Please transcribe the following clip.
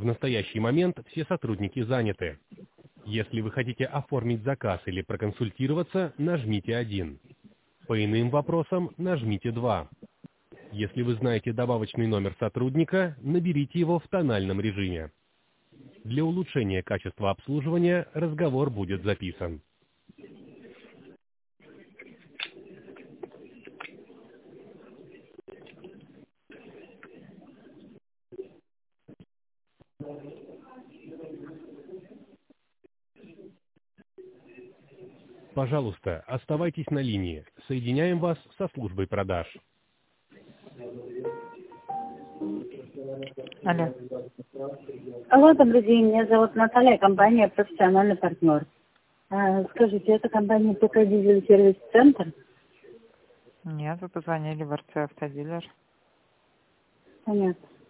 В настоящий момент все сотрудники заняты. Если вы хотите оформить заказ или проконсультироваться, нажмите 1. По иным вопросам нажмите 2. Если вы знаете добавочный номер сотрудника, наберите его в тональном режиме. Для улучшения качества обслуживания разговор будет записан. Пожалуйста, оставайтесь на линии. Соединяем вас со службой продаж. Алло. Алло, добрый день. Меня зовут Наталья, компания «Профессиональный партнер». Скажите, это компания ПК «Дизель сервис-центр»? Нет, вы позвонили в РЦ «Автодилер». Понятно.